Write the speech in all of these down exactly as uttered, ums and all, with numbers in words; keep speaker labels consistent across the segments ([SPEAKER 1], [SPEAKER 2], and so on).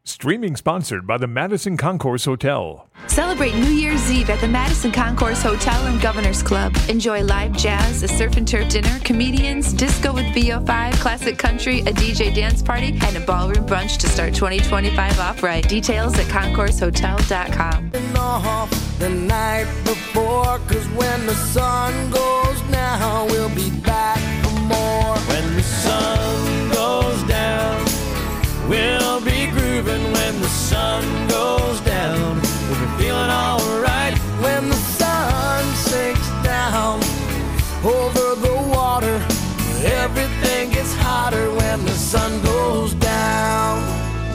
[SPEAKER 1] Streaming sponsored by the Madison Concourse Hotel.
[SPEAKER 2] Celebrate New Year's Eve at the Madison Concourse Hotel and Governor's Club. Enjoy live jazz, a surf and turf dinner, comedians, disco with V O five, classic country, a D J dance party, and a ballroom brunch to start twenty twenty-five off right. Details at concourse hotel dot com.
[SPEAKER 3] Off the night before, 'cause when the sun goes down, we'll be back for more.
[SPEAKER 4] When the sun goes down, we'll be grooving. When the sun goes down, we'll be feeling alright.
[SPEAKER 3] When the sun sinks down over the water, everything gets hotter when the sun goes down.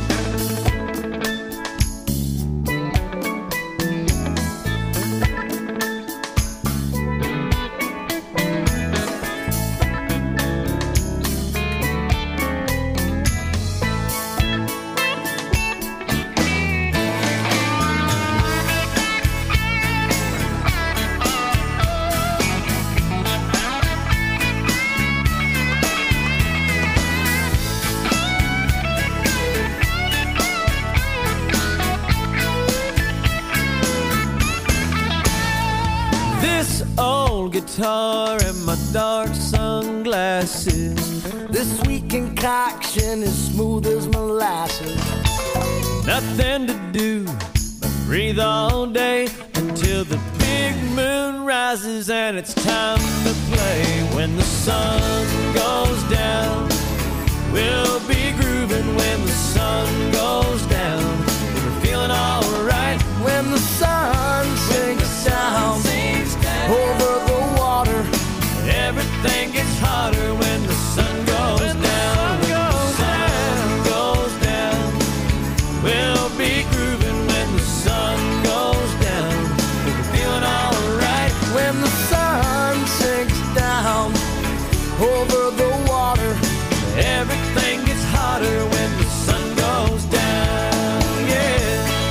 [SPEAKER 4] Guitar and my dark sunglasses.
[SPEAKER 3] This sweet concoction is smooth as molasses.
[SPEAKER 4] Nothing to do but breathe all day until the big moon rises and it's time to play. When the sun goes down, we'll be grooving. When the sun goes down, we're feeling alright.
[SPEAKER 3] When the sun sinks down, sinks down over the water,
[SPEAKER 4] everything gets hotter when the sun goes when down. The sun goes when down. the sun goes down, we'll be grooving. When the sun goes down, we'll be feeling alright.
[SPEAKER 3] When the sun sinks down over the water,
[SPEAKER 4] everything gets hotter when the sun goes down. Yeah.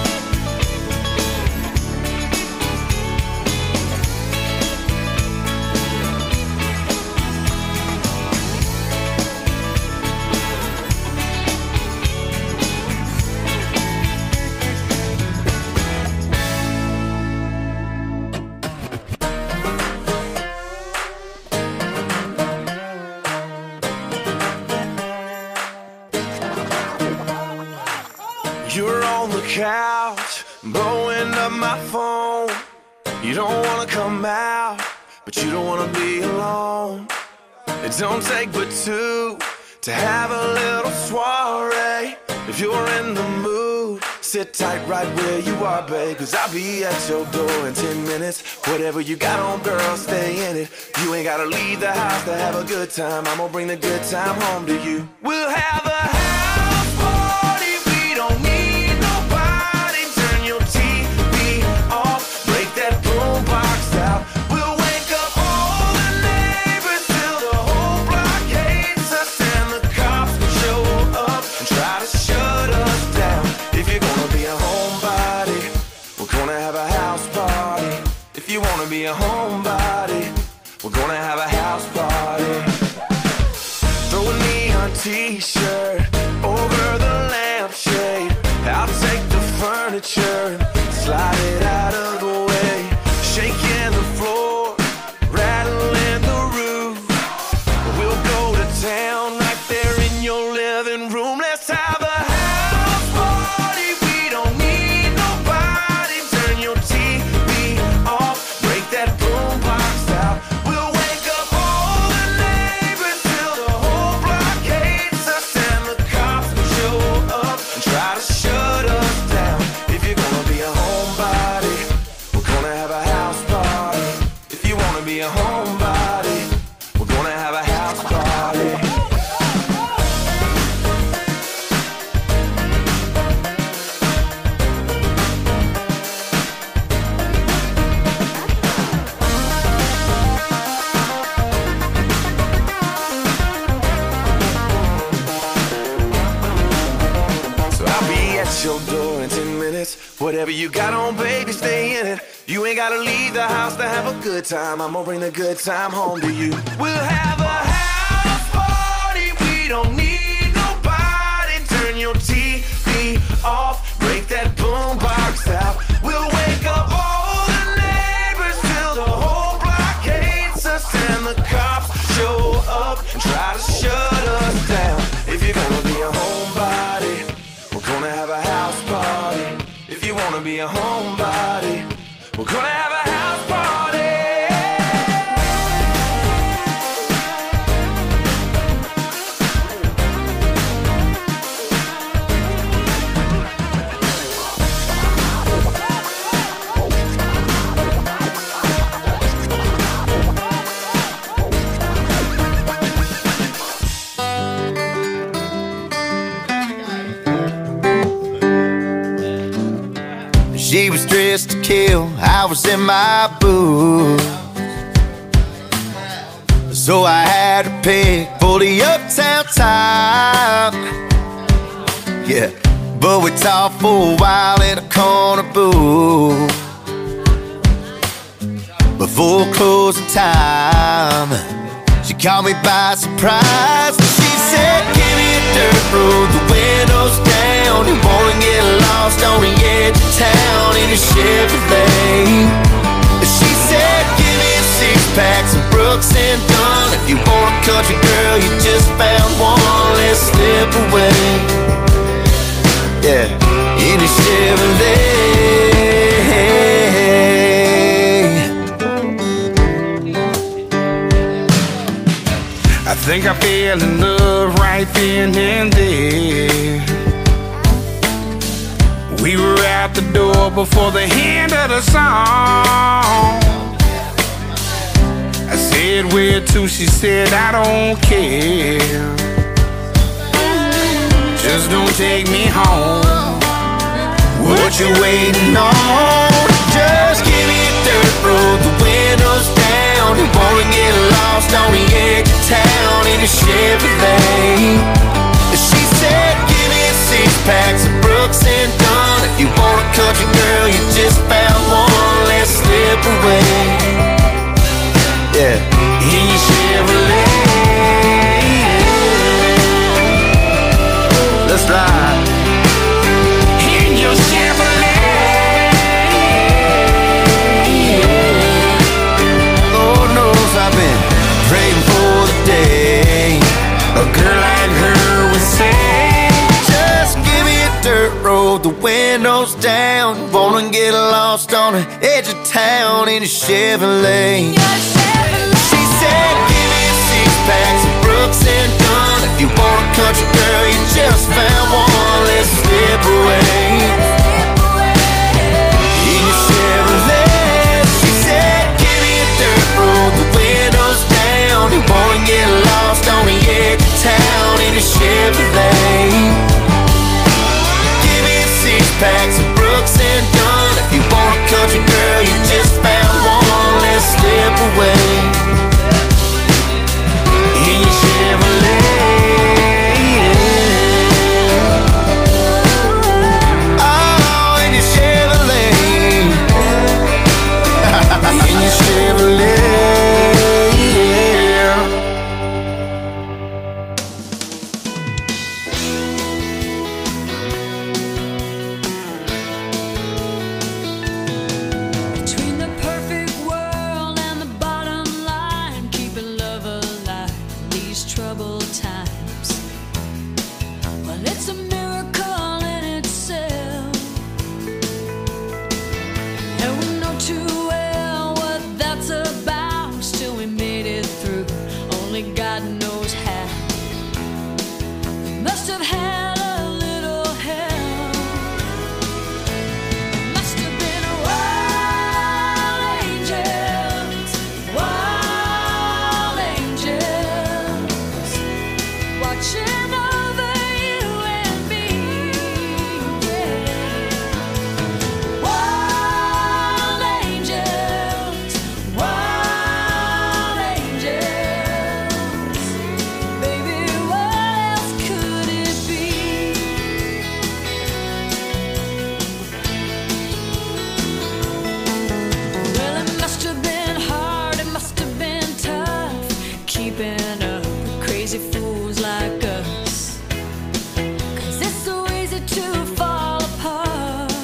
[SPEAKER 5] You're on the couch, blowing up my phone. You don't wanna come out, but you don't wanna be alone. It don't take but two to have a little soiree. If you're in the mood, sit tight right where you are, babe, 'cause I'll be at your door in ten minutes. Whatever you got on, girl, stay in it. You ain't gotta leave the house to have a good time. I'm gonna bring the good time home to you. We'll have a house party, we don't need nobody. Turn your T V off, break that boombox out. We'll wake up all the neighbors till the whole block hates us, and the cops will show up and try to shut us down. If you're gonna be a homebody, we're gonna have a house party. If you wanna be a homebody, we're gonna have a house party. Throw a neon t-shirt over the lampshade. I'll take the furniture and slide it out of the way. Shaking the floor, rattling the roof. We'll go to town right there in your living room. Let's have a house party, we don't need nobody. Turn your T V off, break that boombox out. We'll wake up all the neighbors till the whole block hates us, and the cops will show up and try to shut us down. If you're gonna be a homebody, we're gonna have a house party. If you wanna be a homebody, we're gonna have a house party. So I'll be at your door in ten minutes. Whatever you got on, baby, stay in it. You ain't gotta leave the house to have a good time. I'm gonna bring the good time home to you. We'll have a house party, we don't need nobody. Turn your T V off. wanna be a homebody. We're gonna have a house party.
[SPEAKER 3] She was dressed to kill, I was in my boots. So I had to pick for the uptown top. Yeah, but we talked for a while in a corner booth. Before closing time, she caught me by surprise. She said, give me a dirt road, the windows down. You wanna get lost on the edge of town in a Chevrolet. She said, give me a six-pack, some Brooks and Dunn. If you want a country girl, you just found one, let's slip away. Yeah, in a Chevrolet.
[SPEAKER 6] I think I fell in love right then and there. We were out the door before the end of the song. I said, where to? She said, I don't care. Just don't take me home.
[SPEAKER 3] What you waiting on? Just give me a dirt road, the windows down. You wanna get lost on the edge of town in a Chevrolet. She said, give me a six-pack, some Brooks and Dunn. If you want a country girl, you just found one, let's slip away. Yeah, in your Chevrolet. Let's ride.
[SPEAKER 6] In your Chevrolet.
[SPEAKER 3] Lord knows I've been praying for the day
[SPEAKER 6] A girl like her would say,
[SPEAKER 3] just give me a dirt road, the windows down. Wanna get lost on the edge of town in a Chevrolet. She said, give me a six-pack, some Brooks and Dunn. If you want a country girl, you just found one, let's slip away. In your Chevrolet. She said, give me a dirt road, the windows down. You wanna get lost on the edge of town in a Chevrolet. Give me a six-pack, some Brooks and Dunn. If you want a country girl, you just found one, let's slip away. In your Chevrolet. Oh, in your Chevrolet.
[SPEAKER 6] in your Chevrolet.
[SPEAKER 7] Between the perfect world and the bottom line, keeping love alive in these troubled times. Well, it's a miracle in itself, and we know too well what that's about. Still, we made it through. Only God knows how. We must have had a little help. Must have been wild angels, wild angels, watching over you and me. Yeah. Wild angels, wild angels. Baby, what else could it be? Well, it must have been hard, it must have been tough, keeping up with crazy fools like us. 'Cause it's so easy to fall apart.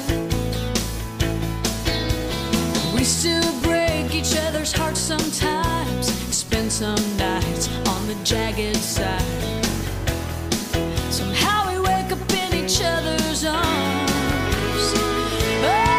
[SPEAKER 7] We still break each other's hearts sometimes, spend some nights on the jagged side. Somehow we wake up in each other's arms. Oh,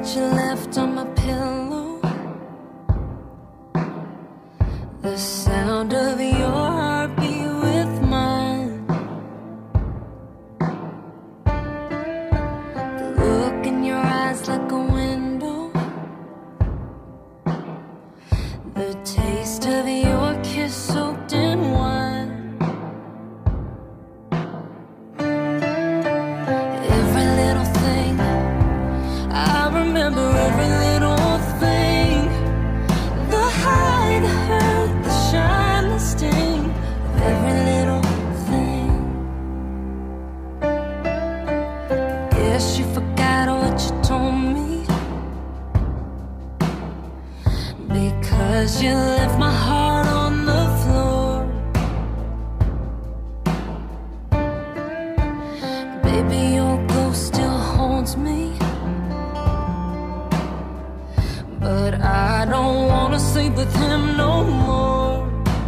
[SPEAKER 7] you left on my pillow, the sound of your heartbeat with mine, the look in your eyes like a window, the taste of your kiss soaked in wine. Every little thing, I remember every little thing, the high, the hurt, the shine, the sting of every little thing. Guess you forgot what you told me, because you left my heart on the floor. Baby, your ghost still haunts me, but I don't wanna sleep with him no more.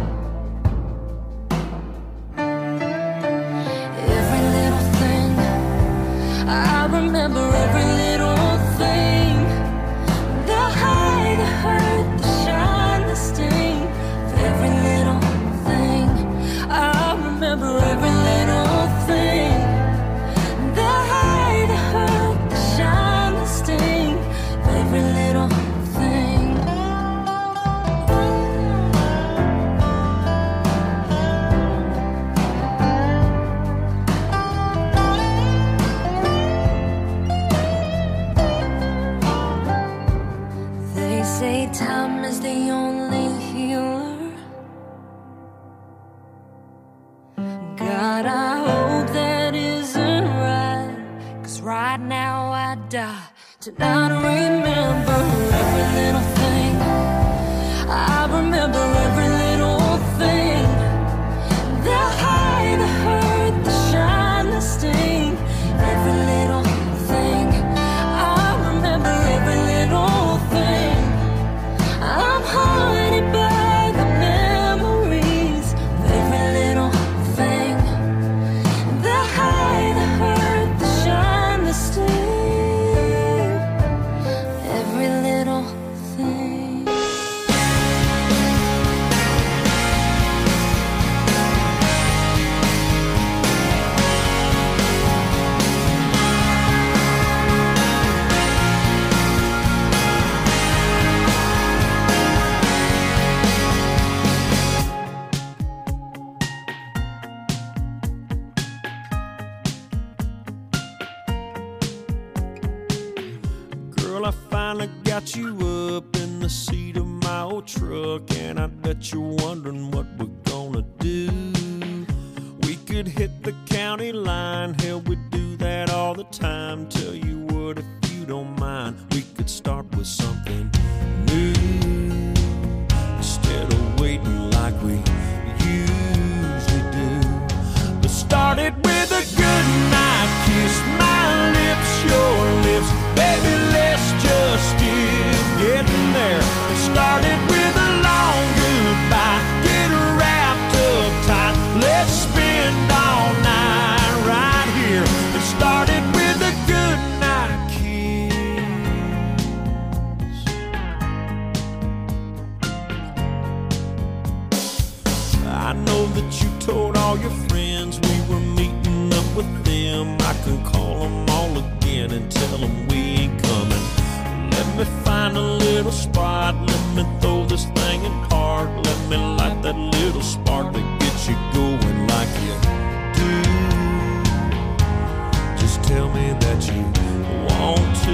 [SPEAKER 7] Every little thing, I remember every little thing, the high, the hurt, the shine, the sting of every little thing. I remember every little thing, the high, the hurt, the shine, the sting of every little thing. They say time is the only healer. God, I hope that isn't right, 'cause right now I die to not remember every little thing. I remember every little thing, the high, the hurt, the shine, the sting, every little thing. I remember every little thing. I'm haunted by the memories of every little thing, the high, the hurt, the shine, the sting, every little thing.
[SPEAKER 4] Girl, I finally got you up in the seat of my old truck, and I bet you're wondering what we're gonna do. We could hit the county line, hell, we do that all the time. Tell you what, if you don't mind, we could start with something new, instead of waiting like we usually do. Let's start it with a good night kiss, my lips, your lips, baby, let's just get getting there. Let's start it with a long goodbye, get wrapped up tight, let's spend all night right here. Let's start it with a good night kiss. I know that you told all your friends we were meeting up with them. I can call them all again and tell them we ain't coming. Let me find a little spot, let me throw this thing in park, let me light that little spark that gets you going like you do. Just tell me that you want to.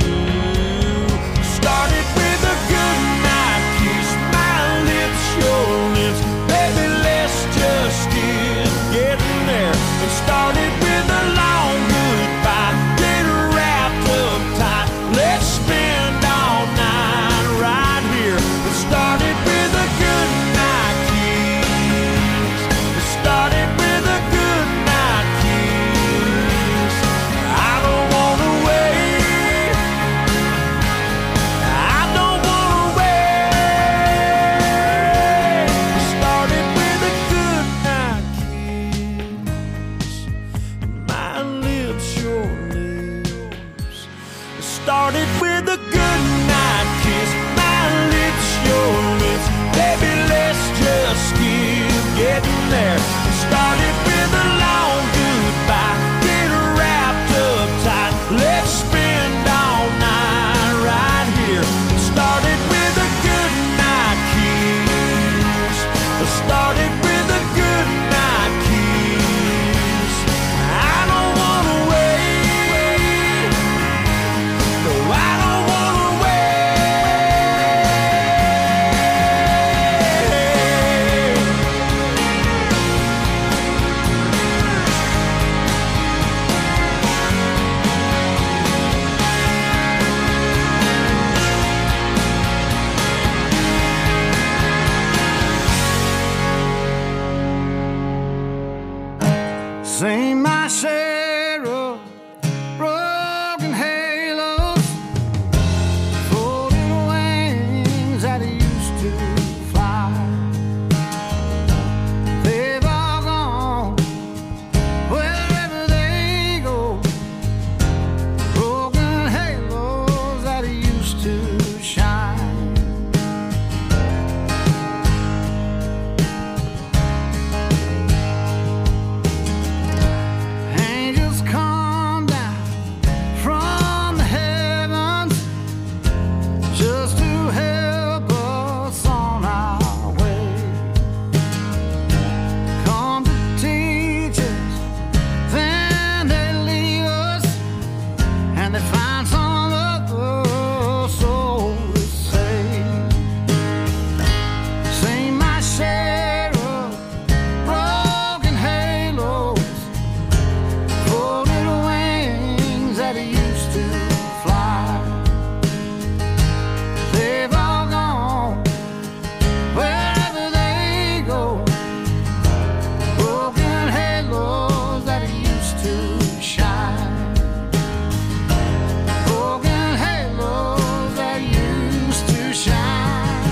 [SPEAKER 4] Start it with a good night kiss, my lips, your lips, baby, let's just get getting there. And start it with a long goodbye, get wrapped up tight, let's spend all night right here. Let's start it with a good night kiss. Let's Started with a long goodbye, get wrapped up tight, let's spend all night right here. Started with a good night kiss. Started with a good night kiss. I don't wanna wait. No, I don't wanna
[SPEAKER 6] Sing my share of broken halos, folded wings that used to fly. They've all gone wherever they go. Broken halos that used to shine. Angels come down from the heavens just to help us on our way. Come to teach us, then they leave us, and they find some other soul to save. Sing my share of broken halos, folded wings that used to fly. They've all gone wherever they go. Broken halos that used to shine. Broken halos that used to shine.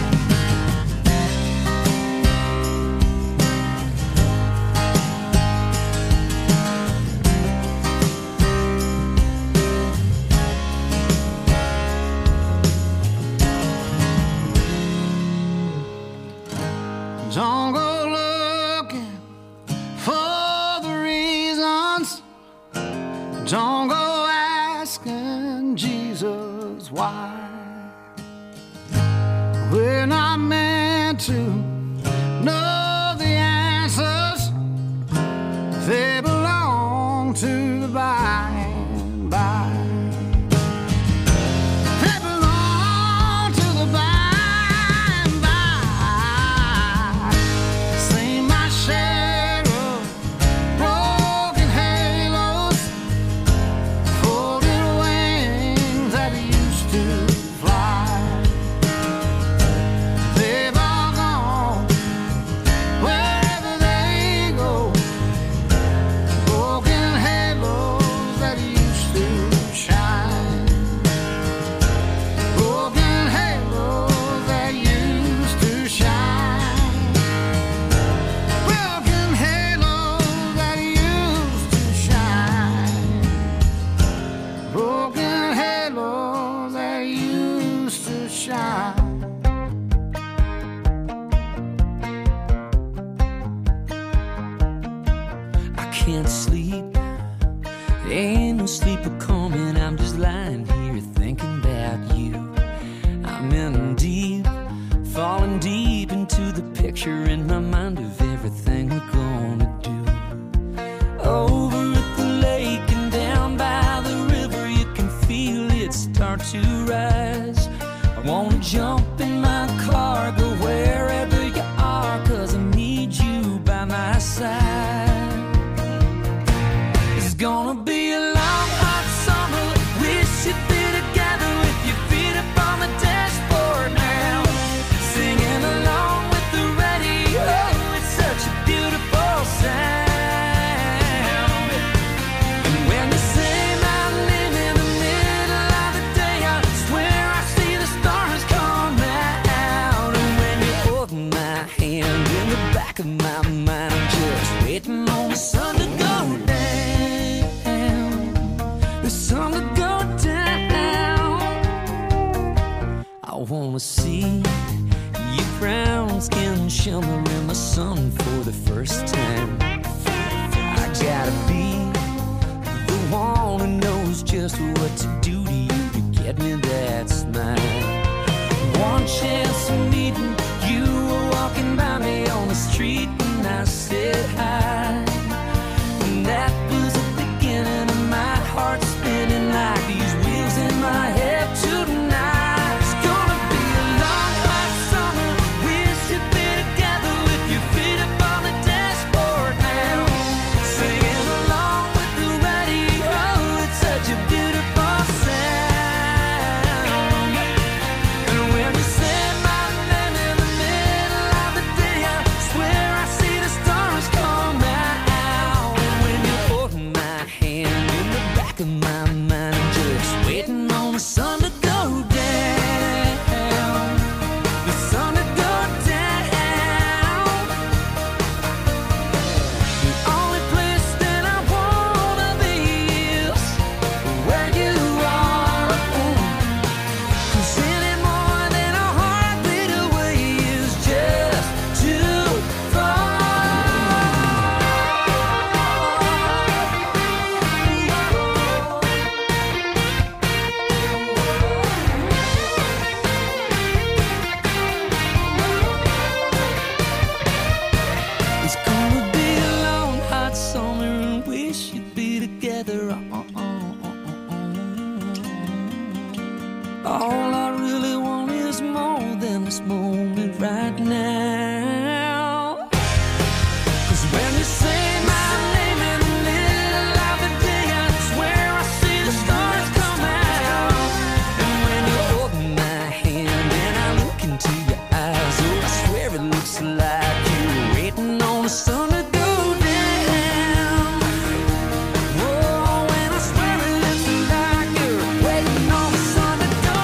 [SPEAKER 6] Don't go looking for the reasons. Don't go asking Jesus why. We're not meant to know the answers. They belong to the by and by. They belong to the by and by. Sing my share of broken halos, folded wings that used to fly. They've all gone wherever they go. Broken halos that used to shine. Broken halos that used to shine. Broken halos that used to shine. Broken halos that used to shine.
[SPEAKER 8] I can't sleep. Ain't no sleeper coming. I'm just lying here thinking about you. I'm in deep, falling deep into the picture in my mind of everything we're gonna do. Over at the lake and down by the river, you can feel it start to rise. I wanna jump in my car, go wherever you are, 'cause I need you by my side. It's gonna be a long, hot summer. We should be together with your feet up on the dashboard now, singing along with the radio. It's such a beautiful sound. And when you say my name in the middle of the day, I swear I see the stars come out. And when you hold my hand in the back of my mind, I'm just waiting on the sun to go down. The sun to go down. I wanna see your brown skin shimmer in the sun for the first time. just what to do to you to get me that smile. One chance of meeting you were walking by me on the street and I said hi. And that was the beginning of my heart spinning like these wheels in my head tonight. It's gonna be a long hot summer. We should be together with your feet up on the dashboard now, singing along with the radio. It's such a beautiful sound. And when you say my name in the middle of the day, I swear I see the stars come out. And when you hold my hand in the back of my mind, I'm just waiting on the sun to go down. The sun to go down. The only place that I wanna be is where you are. 'Cause any more than a heartbeat away is just too far. It's gonna be a long hot summer and we should be together. All I really want is more than this moment right now. 'Cause when you say my name in the middle of the day, I swear I see the stars come out. And when you hold my hand and I look into your eyes, oh, I swear it looks like you're waiting on the sun to go down. Oh, and I swear it looks like you're waiting on the sun to go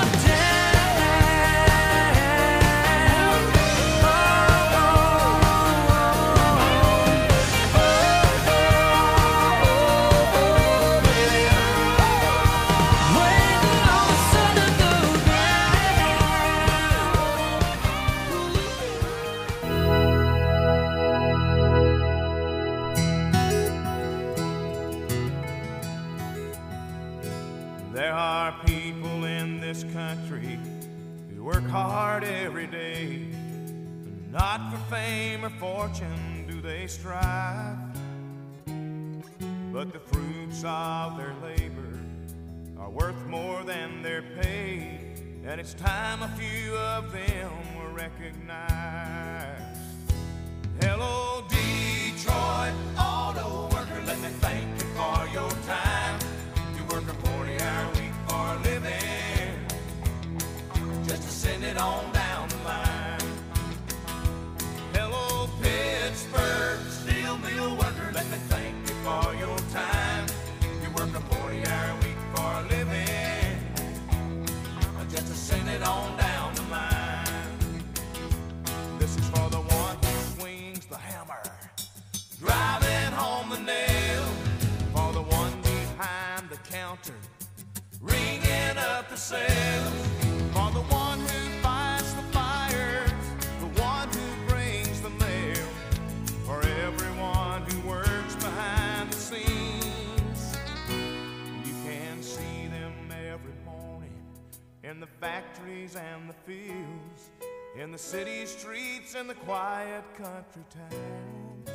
[SPEAKER 8] down. Oh, oh, oh, oh, oh, baby. Waiting on the sun to go
[SPEAKER 5] There are people in this country who work hard every day. Not for fame or fortune do they strive, but the fruits of their labor are worth more than their pay. And it's time a few of them were recognized. Hello, Detroit auto worker, let me thank you for your time. You work a forty-hour week for a living, just to send it on down the line. Hello, Pittsburgh steel mill worker, let me thank you for your time. You work a forty-hour week for a living, just to send it on down the line. This is for the one who swings the hammer, driving home the nail. For the one behind the counter, ringing up the sales. For the one who fights the fires, the one who brings the mail. For everyone who works behind the scenes, you can see them every morning in the factories and the fields, in the city streets and the quiet country towns,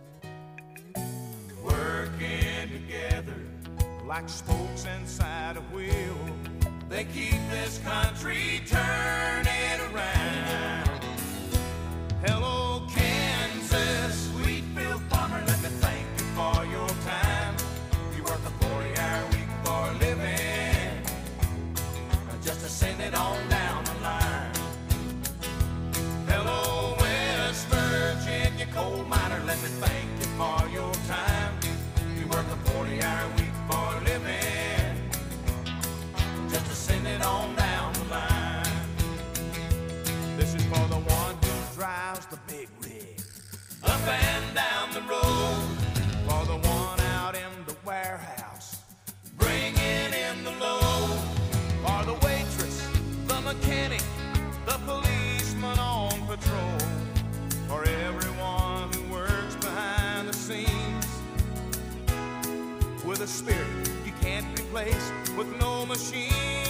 [SPEAKER 5] working together like spokes inside a wheel. They keep this country turning around. Hello, Kansas, Wheatfield farmer, let me thank you for your time. You work a forty-hour week for a living, just to send it on down the line. Hello, West Virginia coal miner, let me thank you for your time. You work a forty-hour week for a living, just to send it on down the line. This is for the one who drives the big rig up and down the road. For the one out in the warehouse, bringing in the load. For the waitress, the mechanic, the policeman on patrol. For everyone who works behind the scenes with a spirit you can't replace.
[SPEAKER 3] place with no machine.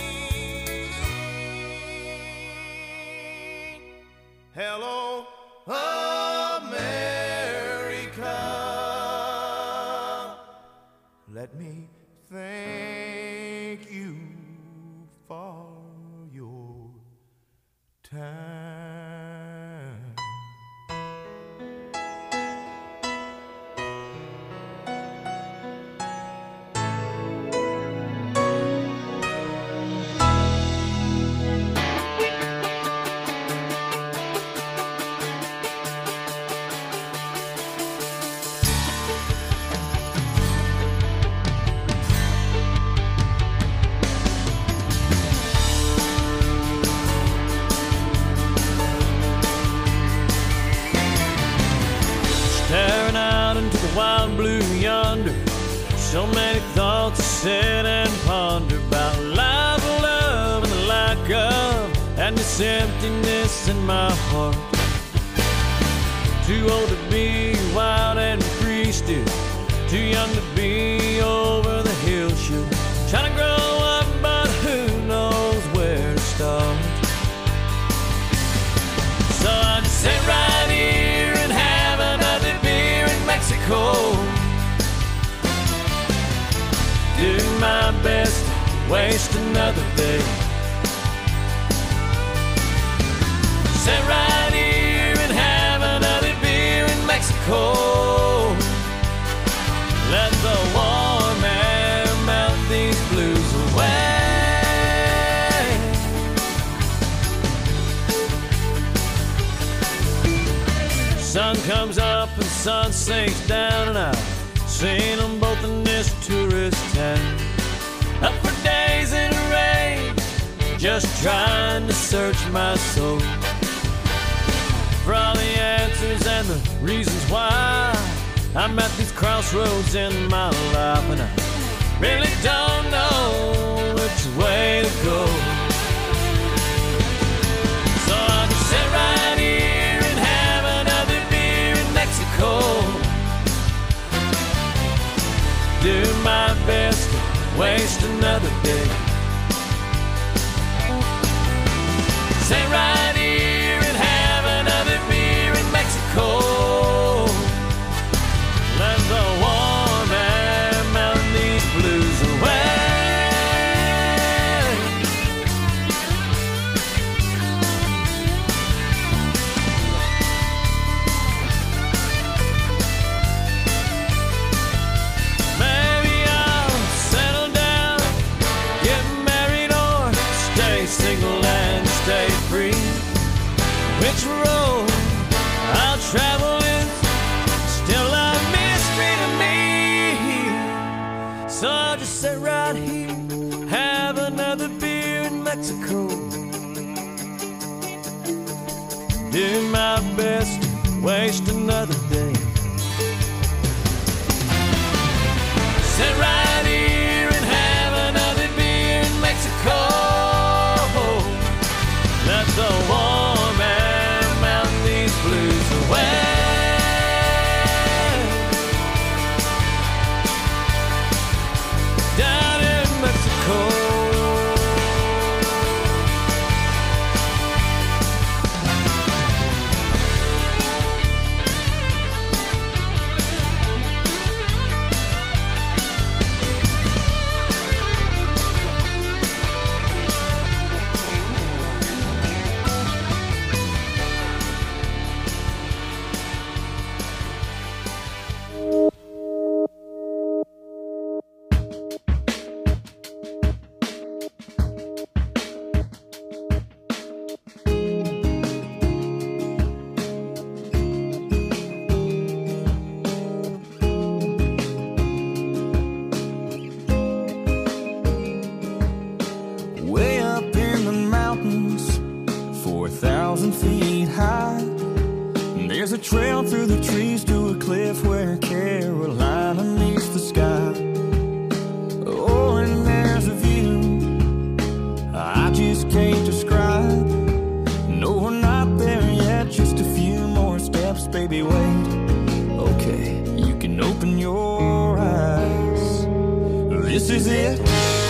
[SPEAKER 3] Hello, America. Let me thank you for your time.
[SPEAKER 4] Staring out into the wild blue yonder, so many thoughts to sit and ponder about life, love, and the lack of, and this emptiness in my heart. Too old to be wild and free still, too young to be over the hill shoot. Trying to grow up, but who knows where to start. So I just sit right here and have another beer in Mexico. Do my best to waste another day. Sit right here and have another beer in Mexico. Let the warm air melt these blues away. Sun comes up and sun sinks down, and I've seen them both in this tourist town. Up for days in the rain, just trying to search my soul for all the answers and the reasons why I'm at these crossroads in my life, and I really don't know which way to go. So I'll just sit right here and have another beer in Mexico. Do my best to waste another day. Sit right here and have another beer in Mexico. Let the warm air melt these blues away. Maybe I'll settle down, get married, or stay single and stay free. Which road I'll travel is still a mystery to me. So I'll just sit right here, have another beer in Mexico. Do my best to waste another day. Sit right here and have another beer in Mexico. Let the warm air melt these blues away. Down in Mexico.
[SPEAKER 6] Way up in the mountains, four thousand feet high. There's a trail through the trees to a cliff where Carolina meets the sky. Oh, and there's a view I just can't describe. No, we're not there yet, just a few more steps, baby, wait. Okay, you can open your eyes. This is it.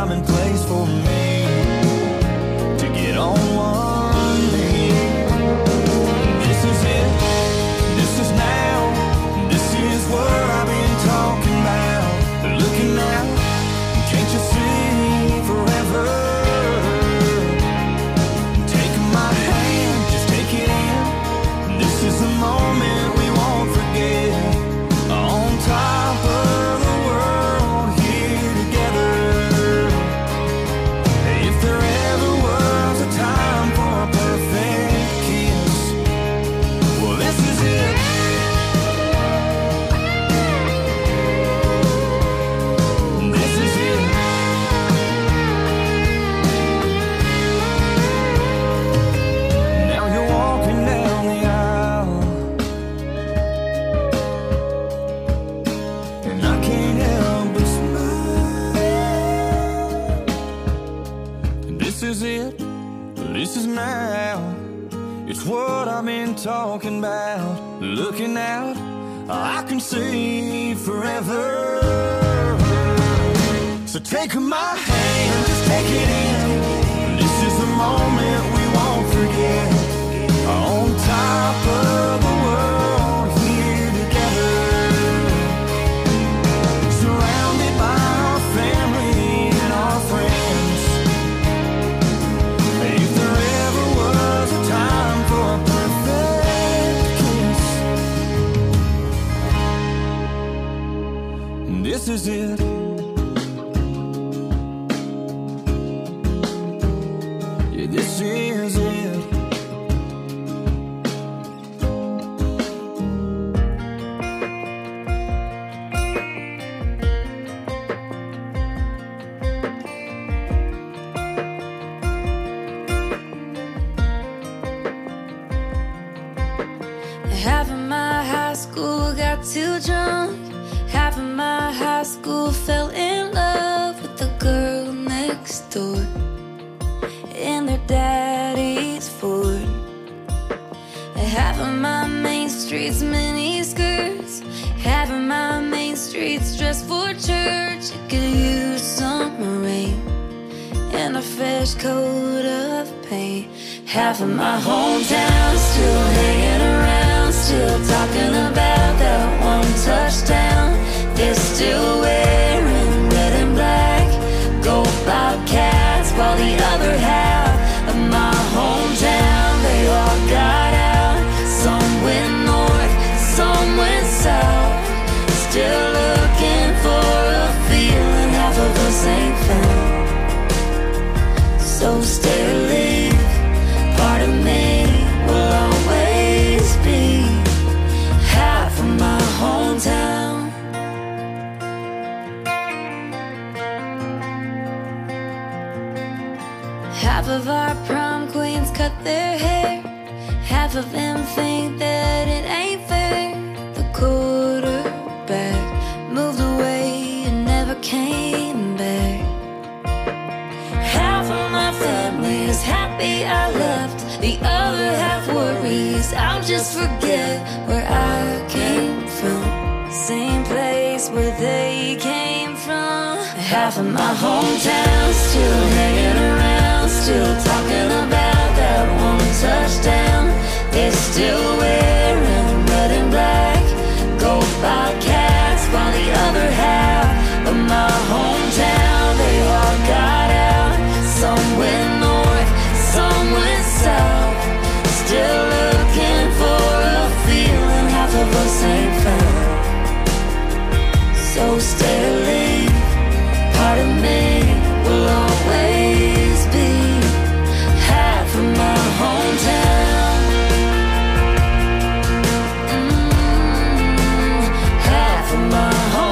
[SPEAKER 6] time and place for me to get on one knee. This is it, this is now, this is what I've been talking about. Looking out, can't you see forever? Take my hand, just take it in. This is the moment we won't forget. On top of the world, here together. If there ever was a time for a perfect kiss, well, this is it. This is it. Now you're walking down the aisle, and I can't help but smile. This is it, this is now. It's what I've been talking about. Looking out, I can see forever. So take my hand, just take it in. This is the moment we won't forget. On top of the world, here together. Surrounded by our family and our friends. If there ever was a time for a perfect kiss, this is it. Yeah, this is it.
[SPEAKER 7] Half of my high school got too drunk. Half of my high school fell in love with the girl next door in their daddy's Ford. Half of my main street's mini skirts. Half of my main street's dressed for church. It could use some rain and a fresh coat of paint. Half of my hometown still hanging around, still talking about that one touchdown. They're still wearing red and black, go Bobcats, while the other half of my hometown, they all got out. Some went north, some went south, still looking for a feeling half of us ain't found. So stay or leave, part of me will always be half of my hometown. Half of our prom queens cut their hair. Half of them think that it ain't fair. The quarterback moved away and never came back. Half of my family is happy I left. The other half worries I'll just forget where I came from. Same place where they came from. Half of my hometown still hanging around, still talking about that one touchdown. They're still wearing red and black, go Bobcats, while the other half of my hometown, they all got out. Some went north, some went south, still looking for a feeling half of us ain't found. So stay or leave, part of me will always be half of my hometown. Mm, half of my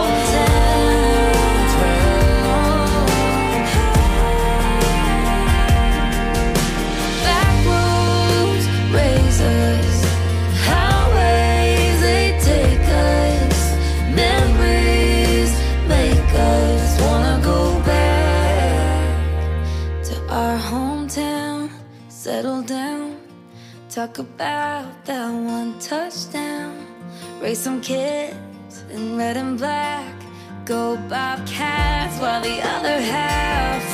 [SPEAKER 7] back roads raise us, highways they take us, memories make us wanna go back to our hometown, settle down, talk about that one touchdown, raise some kids in red and black, go Bobcats, while the other half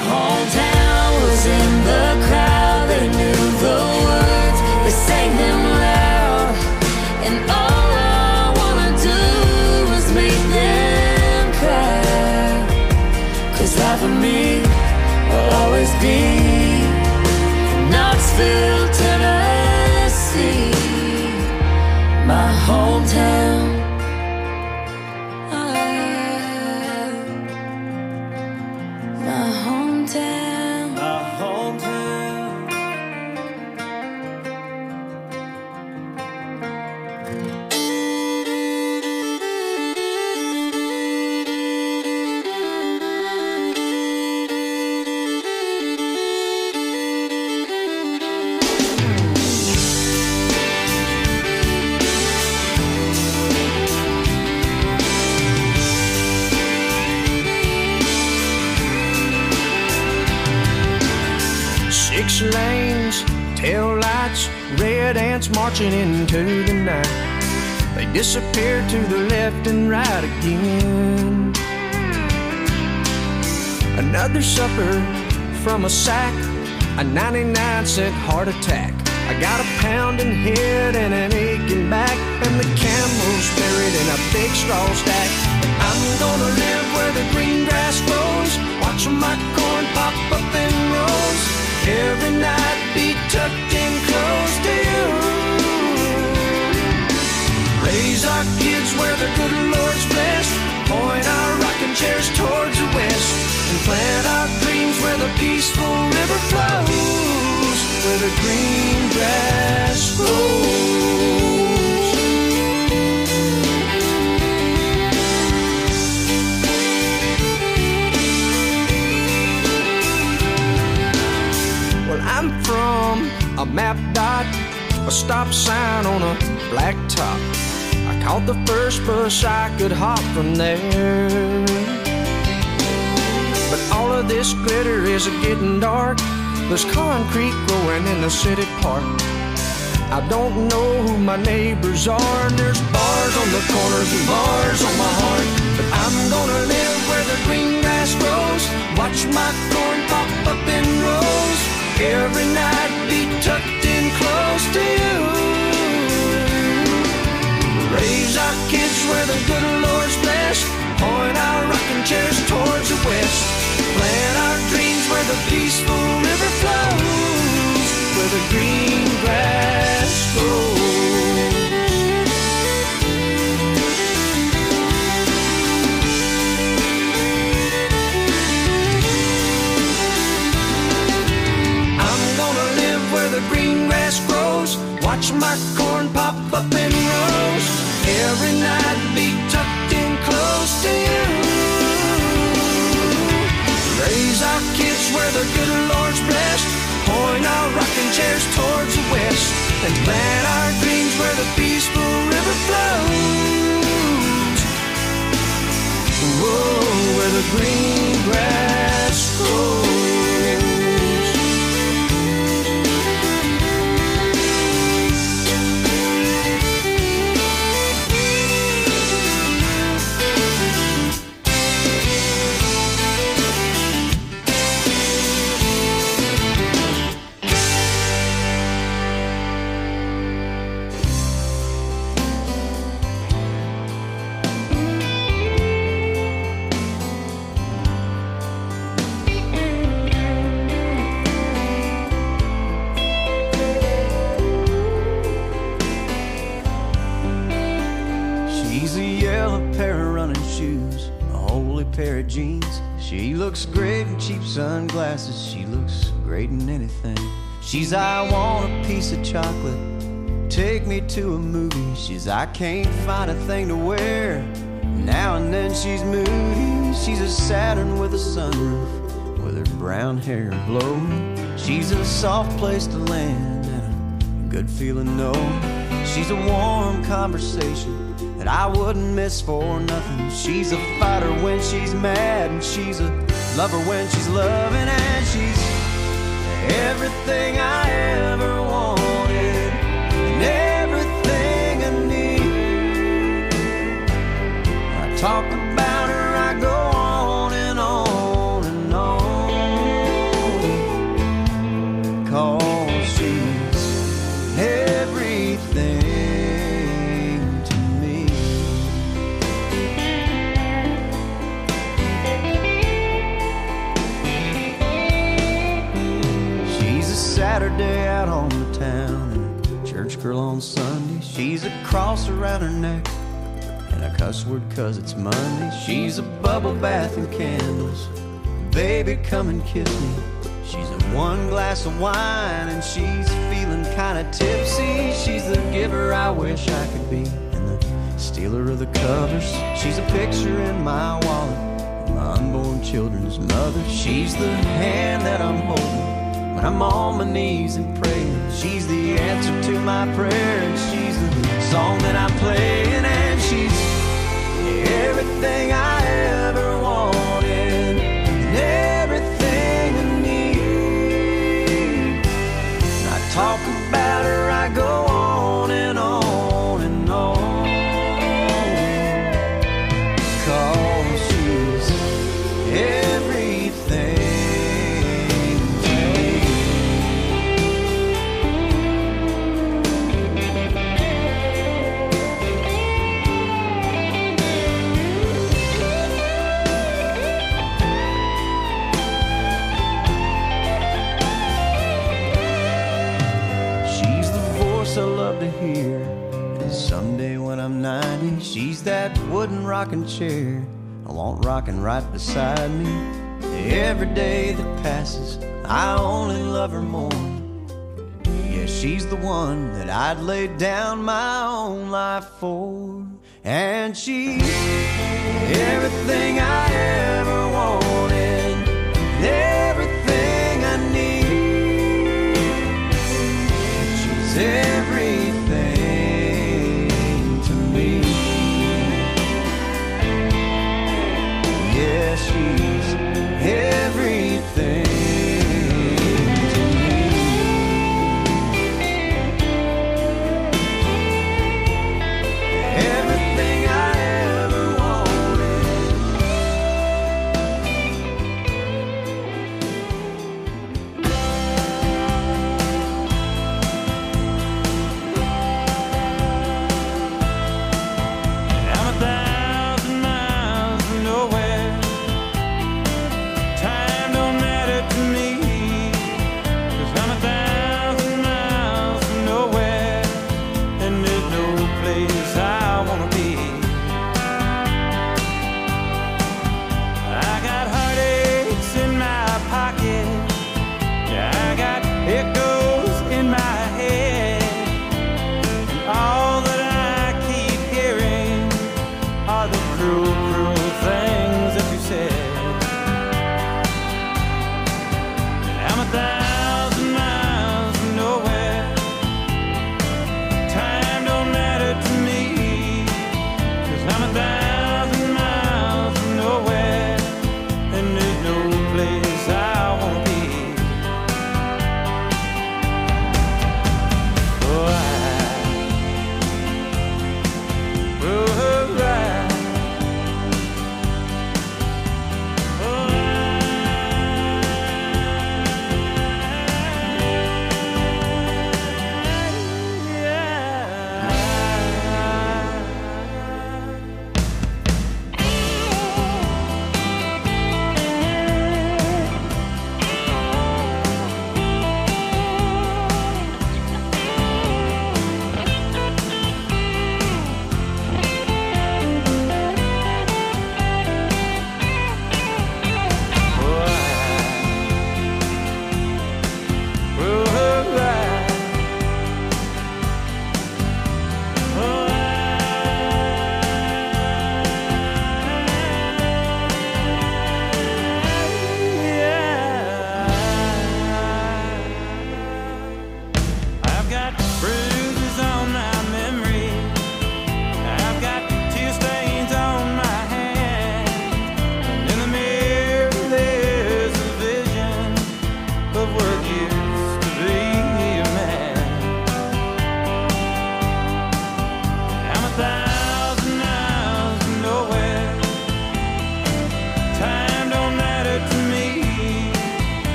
[SPEAKER 7] hometown was in the crowd. They knew the words, they sang them loud. And all I wanna do was make them cry. 'Cause half of me will always be from Knoxville, Tennessee, my hometown.
[SPEAKER 9] Six lanes, tail lights, red ants marching into the night. They disappeared to the left and right again. Another supper from a sack, a ninety-nine cent heart attack. I got a pounding head and an aching back, and the camel's buried in a big straw stack. I'm gonna live where the green grass grows, watching my corn pop up in rows. Every night be tucked in close to you. Raise our kids where the good Lord's blessed, point our rocking chairs towards the west, and plant our dreams where the peaceful river flows, where the green grass grows. Well, I'm from a map dot, a stop sign on a black top. I caught the first bus I could hop from there. But all of this glitter is getting dark. There's concrete growing in the city park. I don't know who my neighbors are, and there's bars on the corners and bars on my heart. But I'm gonna live where the green grass grows, watch my corn pop up in rows. Every night be tucked in close to you. Raise our kids where the good Lord's blessed, point our rocking chairs towards the west, plant our dreams where the peaceful river flows, where the green grass grows. Green grass grows, watch my corn pop up in rows. Every night be tucked in close to you. Raise our kids where the good Lord's blessed, point our rocking chairs towards the west, and plant our dreams where the peaceful river flows. Whoa, where the green grass grows.
[SPEAKER 10] Jeans. She looks great in cheap sunglasses. She looks great in anything. She's I want a piece of chocolate, take me to a movie. She's I can't find a thing to wear, now and then she's moody. She's a Saturn with a sunroof, with her brown hair blowing. She's a soft place to land and a good feeling no. She's a warm conversation that I wouldn't miss for nothing. She's a fighter when she's mad, and she's a lover when she's loving, and she's everything I ever wanted and everything I need. I talk about her, I go on and on and on. every day out on the town, and a church girl on Sunday. She's a cross around her neck and a cuss word 'cause it's Monday. She's a bubble bath and candles. Baby, come and kiss me. She's a one glass of wine and she's feeling kinda tipsy. She's the giver I wish I could be and the stealer of the covers. She's a picture in my wallet, my unborn children's mother. She's the hand that I'm holding when I'm on my knees and praying. She's the answer to my prayer, and she's the song that I'm playing, and she's everything I ever wanted and everything I need. When I talk about her, I go on and on and on, 'cause she's everything. I love to hear, and someday when I'm ninety, she's that wooden rocking chair I want rocking right beside me. Every day that passes, I only love her more. Yeah, she's the one that I'd lay down my own life for, and she's everything I ever wanted, everything I need. She's everything to me. Yeah, she's everything to me. Everything I ever wanted.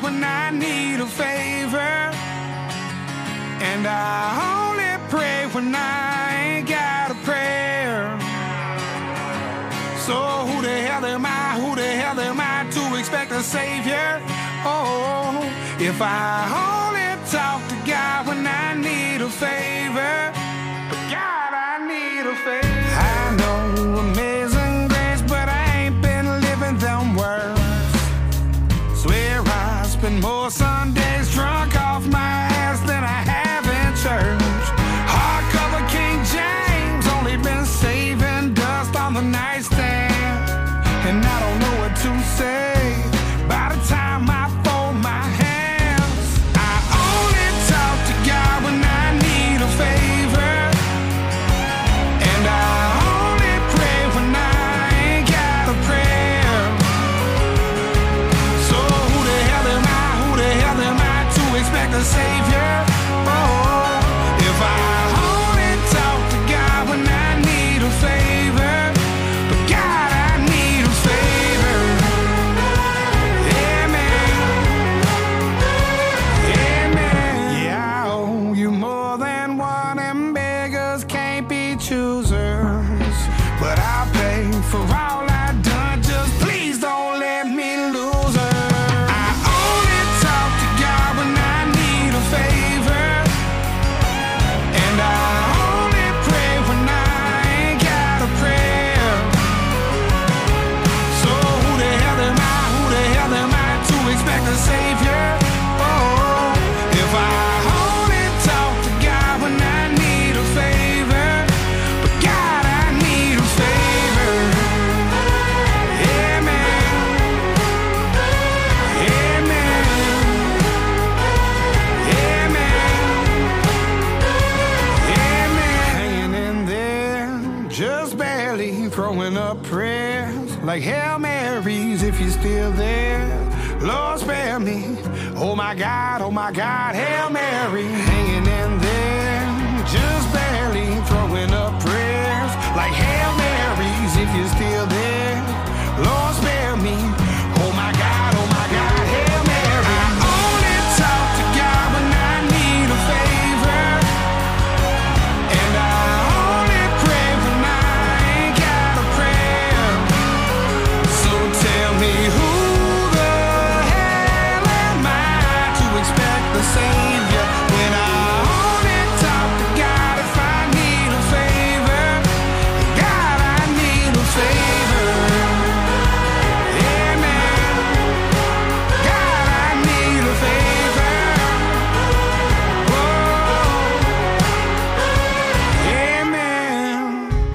[SPEAKER 11] when I need a favor, and I only pray when I ain't got a prayer. So who the hell am I, who the hell am I to expect a savior? Oh, if I only talk to God when I need a favor, God, I need a favor. I know amazing grace, but I ain't been living them words. Swear I spend more Sundays drunk off my ass than I have in church. Hardcover King James, only been saving dust on the nightstand, and I don't know what to say by the time I fold my hands. I only talk to God when I need a favor, and I only pray when I ain't got a prayer. So who the hell am I, who the hell am I to expect a savior? Oh, if I only talk to God when I need a favor, but God, I need a favor. Yeah, man. Yeah, man. Yeah, I owe you more than one, and beggars can't be choosers. But I'll pay for all I've done, just please don't let me lose her. I only talk to God when I need a favor, and I only pray when I ain't got a prayer. So who the hell am I, who the hell am I to expect a savior? Oh, if I only talk to God when I need a favor, but God, I need a favor. Yeah, man. Yeah, man. Yeah, man. Yeah, man. Hanging in there, just barely throwing up prayers like Hail Marys if you're still there. Lord, spare me. Oh my God, oh my God, Hail Mary. Hanging in there, just barely throwing up prayers like Hail Marys if you're still there. Lord, spare me. Oh my God, oh my God, Hail Mary. I only talk to God when I need a favor, and I only pray when I ain't got a prayer. So tell me, who the hell am I to expect the savior when I only talk to God if I need a favor? God, I need a favor. Yeah, man. God, I need a favor. Whoa. Yeah, man.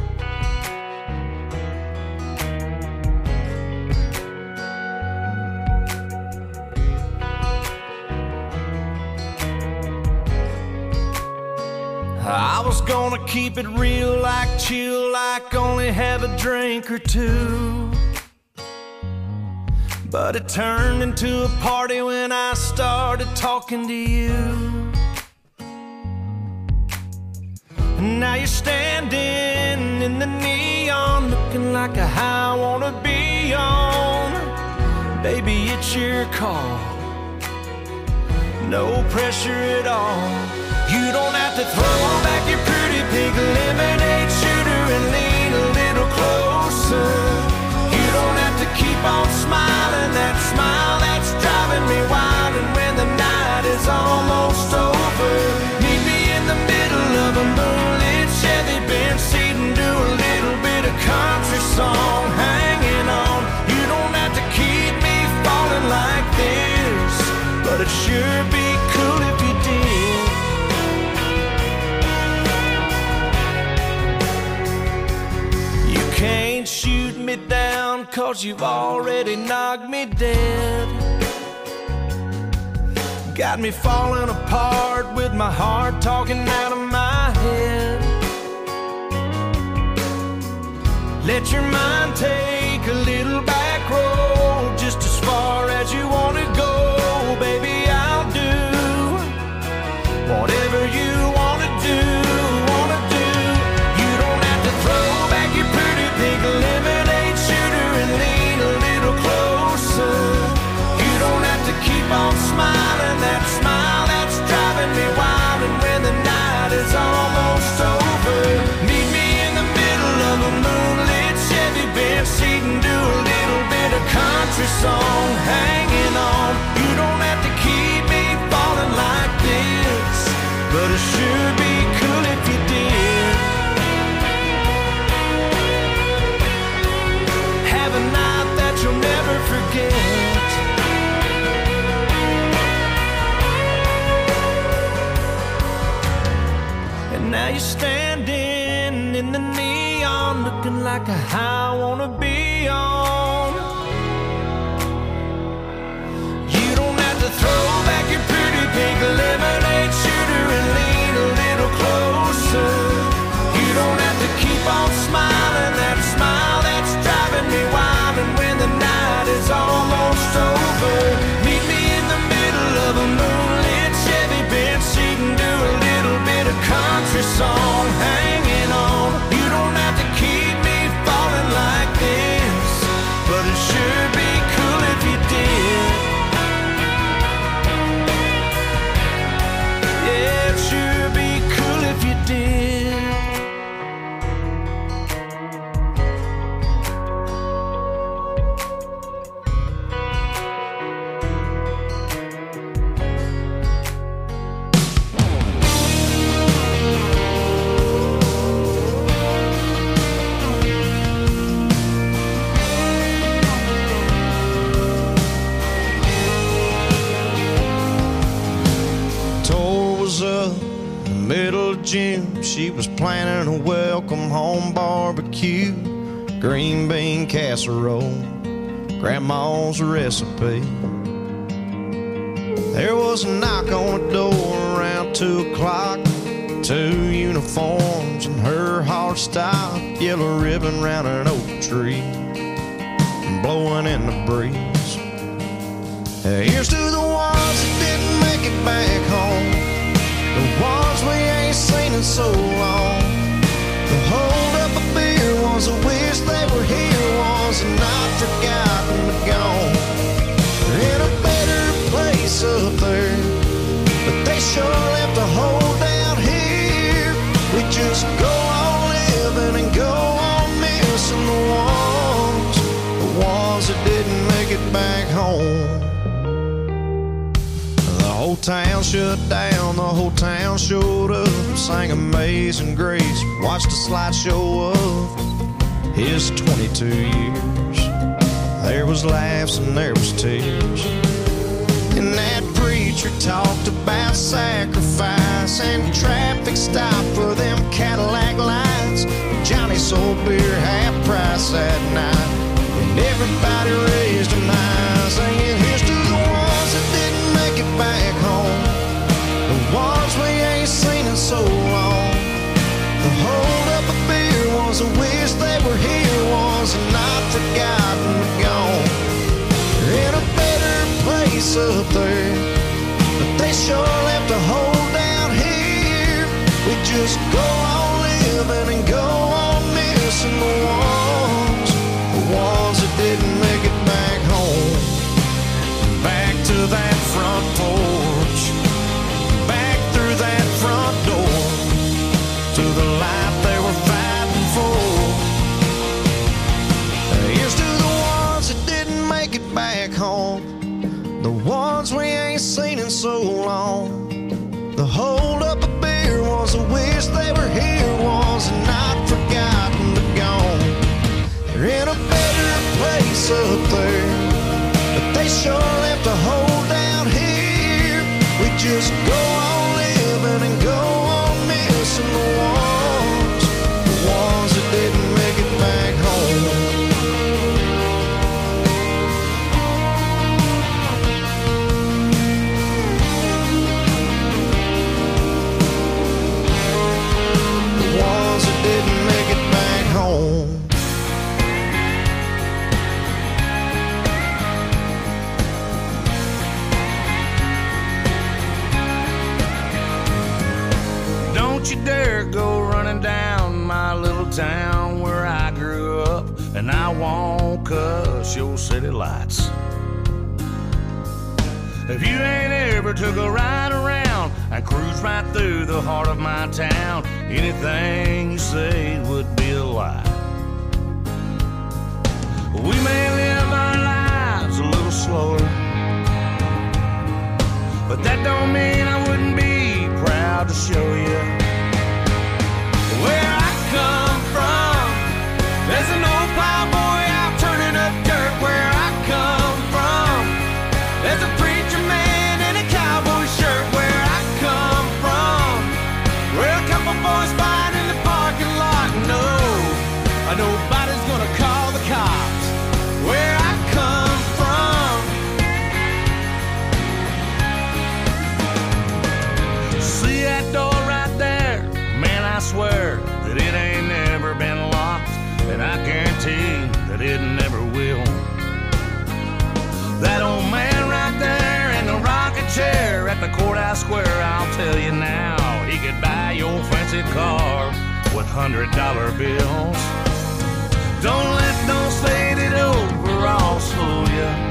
[SPEAKER 4] I was gonna keep it real, like chill, like only have a drink or two. But it turned into a party when I started talking to you. And now you're standing in the neon, looking like a high I wanna be on. Baby, it's your call, no pressure at all. You don't have to throw back your pretty pink lemonade shooter and lean a little closer. You don't have to keep on smiling, that smile that's driving me wild. And when the night is almost over, meet me in the middle of a moonlit Chevy Benz seat and do a little bit of country song, hanging on. You don't have to keep me falling like this, but it'd sure be cool if you did. Can't shoot me down, cause you've already knocked me dead. Got me falling apart with my heart talking out of my head. Let your mind take a little back road, just as far as you want to go. Baby, I'll do whatever you want to do, want to do. You don't have to throw back your pretty pink lemonade shooter and lean a little closer. You don't have to keep on like a high I wanna be on. You don't have to throw back your pretty pink lemonade shooter and lean a little closer. You don't have to keep on smiling that smile that's driving me wild. And when the night is almost over, meet me in the middle of a moonlit Chevy bench seat and do a little bit of country song, hanging on. You don't have to keep me falling like this, but it sure be cool if you did. Yeah, it sure be cool if you did.
[SPEAKER 12] Middle of June, she was planning a welcome home barbecue, green bean casserole, grandma's recipe. There was a knock on the door around two o'clock, two uniforms and her hard style, yellow ribbon round an oak tree, blowing in the breeze. Here's to the ones that didn't make it back home, the ones we ain't seen in so long. The hold up a beer was a wish they were here, was a not forgotten but gone. They're in a better place up there, but they sure left a hole down here. We just go on living and go on missing the ones, the ones that didn't make it back home. The whole town shut down, the whole town showed up, sang Amazing Grace, watched a slideshow of his twenty-two years. There was laughs and there was tears, and that preacher talked about sacrifice and traffic stop for them Cadillac lights. Johnny sold beer half price that night, and everybody raised an eye, singing here's to the ones that didn't make it back home, the ones we ain't seen in so long. The hold up a beer was a wish they were here, was a not forgotten but gone. They're in a better place up there, but they sure left a hole down here. We just go on living and go on missing the ones, the ones that didn't make it back home. Back to that front porch, back through that front door, to the life they were fighting for. Here's to the ones that didn't make it back home, the ones we ain't seen in so long. The hold up a beer was a wish they were here, was not forgotten but gone. They're in a better place up there, but they sure left a hole down here. We just go on living and go on missing the ones, the ones that didn't make it back home. The ones that didn't make it back home.
[SPEAKER 4] Don't you dare go running down my little town where I grew up, and I won't cuss your city lights. If you ain't ever took a ride around and cruised right through the heart of my town, anything you say would be a lie. We may live our lives a little slower, but that don't mean I wouldn't be proud to show you where I come from. There's an old plowboy out turning up dirt where I come from. There's a preacher man in a cowboy shirt where I come from. Where a couple boys fight in the parking lot. No, nobody's
[SPEAKER 13] that it never will. That old man right there in the rocking chair at the courthouse square, I'll tell you now, he could buy your fancy car with hundred dollar bills. Don't let those faded overalls fool you.